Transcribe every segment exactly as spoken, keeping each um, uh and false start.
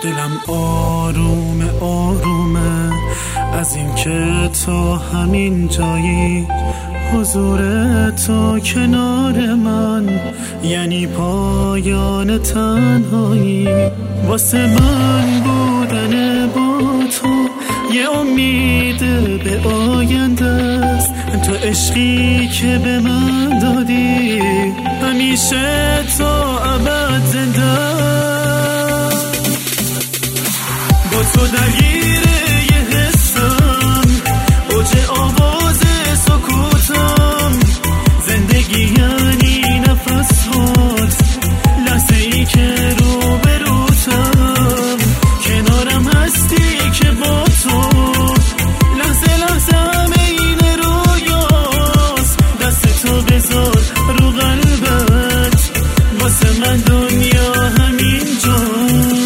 دلم آروم آرومه از این که تو همین جایی، حضور تو کنار من یعنی پایان تنهایی. واسه من بودن با تو یه امید به آینده است، تو عشقی که به من دادی همیشه تا ابد زنده. با تو درگیر یه حسم، اوج آواز سکوتم، زندگی یعنی نفس هات، لحظه ای که رو به روتم، کنارم هستی که با تو لحظه لحظه همه این رویاست. دست تو بذار رو قلبت، واسه من دنیا همین جاست.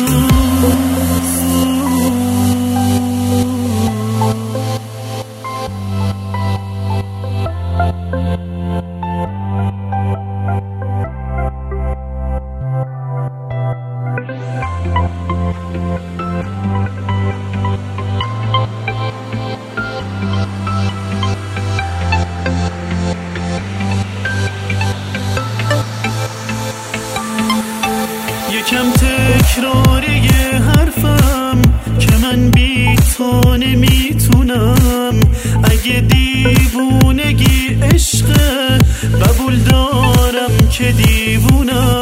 یکم تکراری حرفم که من بی تو نمیتونم، اگه دیوونگی عشقه قبول دارم که دیوونم.